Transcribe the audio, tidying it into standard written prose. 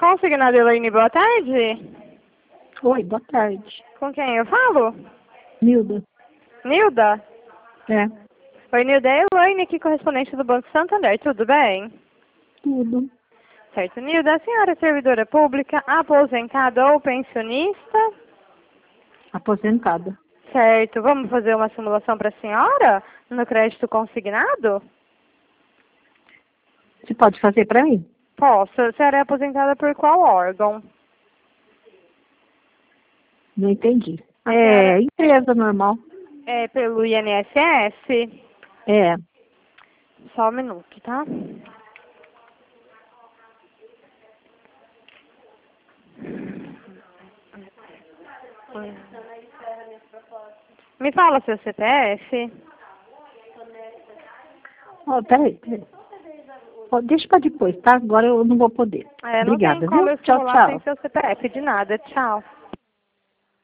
Consignado Elaine, boa tarde. Oi, boa tarde. Com quem eu falo? Nilda. Nilda? É, Oi, Nilda, é Elaine aqui, correspondente do Banco Santander, tudo bem? tudo. Certo, Nilda, a senhora é servidora pública, aposentada ou pensionista? Aposentada. Certo, vamos fazer uma simulação para a senhora no crédito consignado? Você pode fazer para mim? Posso. A senhora é aposentada por qual órgão? Não entendi. A É, senhora empresa normal. é pelo INSS? É, Só um minuto, tá? Me fala seu CPF. ó, peraí. Ó, deixa para depois, tá? Agora eu não vou poder. Não tem Obrigada, como viu? eu Tchau, simular sem tchau. seu CPF, de nada. Tchau.